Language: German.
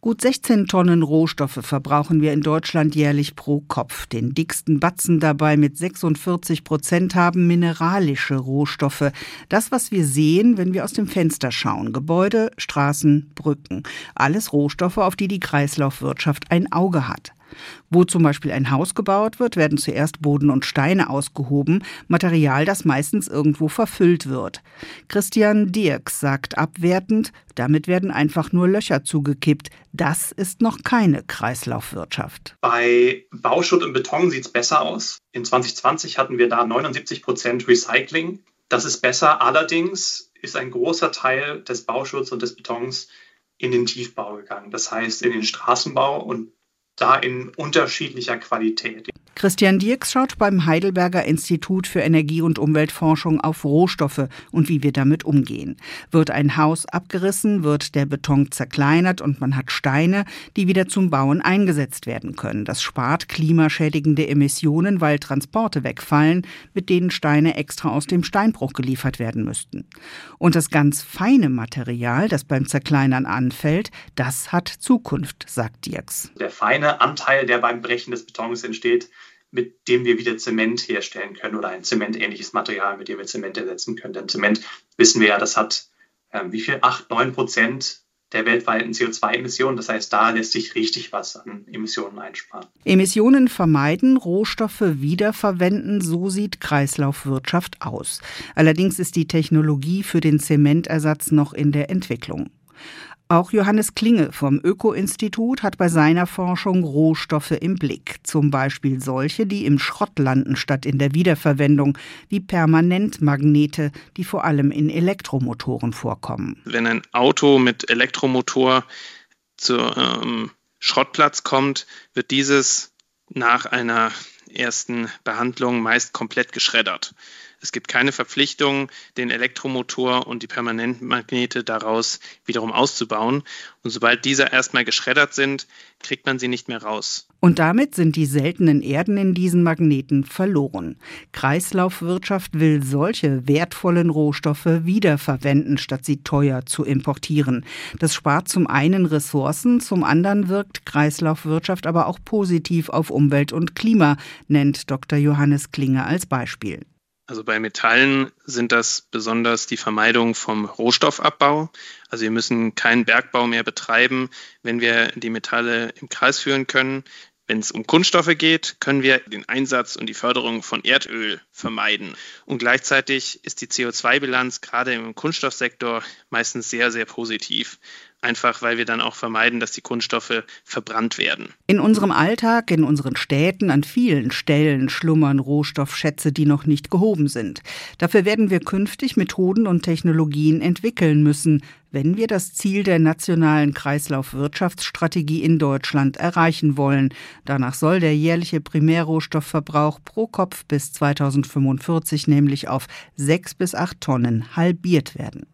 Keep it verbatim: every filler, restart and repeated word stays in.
Gut sechzehn Tonnen Rohstoffe verbrauchen wir in Deutschland jährlich pro Kopf. Den dicksten Batzen dabei mit sechsundvierzig Prozent haben mineralische Rohstoffe. Das, was wir sehen, wenn wir aus dem Fenster schauen. Gebäude, Straßen, Brücken. Alles Rohstoffe, auf die die Kreislaufwirtschaft ein Auge hat. Wo zum Beispiel ein Haus gebaut wird, werden zuerst Boden und Steine ausgehoben, Material, das meistens irgendwo verfüllt wird. Christian Dierks sagt abwertend, damit werden einfach nur Löcher zugekippt. Das ist noch keine Kreislaufwirtschaft. Bei Bauschutt und Beton sieht es besser aus. In zwanzig zwanzig hatten wir da neunundsiebzig Prozent Recycling. Das ist besser. Allerdings ist ein großer Teil des Bauschutts und des Betons in den Tiefbau gegangen. Das heißt in den Straßenbau und da in unterschiedlicher Qualität. Christian Dierks schaut beim Heidelberger Institut für Energie- und Umweltforschung auf Rohstoffe und wie wir damit umgehen. Wird ein Haus abgerissen, wird der Beton zerkleinert und man hat Steine, die wieder zum Bauen eingesetzt werden können. Das spart klimaschädigende Emissionen, weil Transporte wegfallen, mit denen Steine extra aus dem Steinbruch geliefert werden müssten. Und das ganz feine Material, das beim Zerkleinern anfällt, das hat Zukunft, sagt Dierks. Der feine Anteil, der beim Brechen des Betons entsteht, mit dem wir wieder Zement herstellen können oder ein zementähnliches Material, mit dem wir Zement ersetzen können. Denn Zement, wissen wir ja, das hat äh, wie viel? acht, neun Prozent der weltweiten C O zwei Emissionen. Das heißt, da lässt sich richtig was an Emissionen einsparen. Emissionen vermeiden, Rohstoffe wiederverwenden, so sieht Kreislaufwirtschaft aus. Allerdings ist die Technologie für den Zementersatz noch in der Entwicklung. Auch Johannes Klinge vom Öko-Institut hat bei seiner Forschung Rohstoffe im Blick. Zum Beispiel solche, die im Schrott landen statt in der Wiederverwendung, wie Permanentmagnete, die vor allem in Elektromotoren vorkommen. Wenn ein Auto mit Elektromotor zum ähm, Schrottplatz kommt, wird dieses nach einer ersten Behandlung meist komplett geschreddert. Es gibt keine Verpflichtung, den Elektromotor und die Permanentmagnete daraus wiederum auszubauen. Und sobald diese erstmal geschreddert sind, kriegt man sie nicht mehr raus. Und damit sind die seltenen Erden in diesen Magneten verloren. Kreislaufwirtschaft will solche wertvollen Rohstoffe wiederverwenden, statt sie teuer zu importieren. Das spart zum einen Ressourcen, zum anderen wirkt Kreislaufwirtschaft aber auch positiv auf Umwelt und Klima, nennt Doktor Johannes Klinge als Beispiel. Also bei Metallen sind das besonders die Vermeidung vom Rohstoffabbau. Also wir müssen keinen Bergbau mehr betreiben, wenn wir die Metalle im Kreis führen können. Wenn es um Kunststoffe geht, können wir den Einsatz und die Förderung von Erdöl vermeiden. Und gleichzeitig ist die C O zwei Bilanz gerade im Kunststoffsektor meistens sehr, sehr positiv. Einfach weil wir dann auch vermeiden, dass die Kunststoffe verbrannt werden. In unserem Alltag, in unseren Städten, an vielen Stellen schlummern Rohstoffschätze, die noch nicht gehoben sind. Dafür werden wir künftig Methoden und Technologien entwickeln müssen, wenn wir das Ziel der nationalen Kreislaufwirtschaftsstrategie in Deutschland erreichen wollen. Danach soll der jährliche Primärrohstoffverbrauch pro Kopf bis zweitausendfünfundvierzig nämlich auf sechs bis acht Tonnen halbiert werden.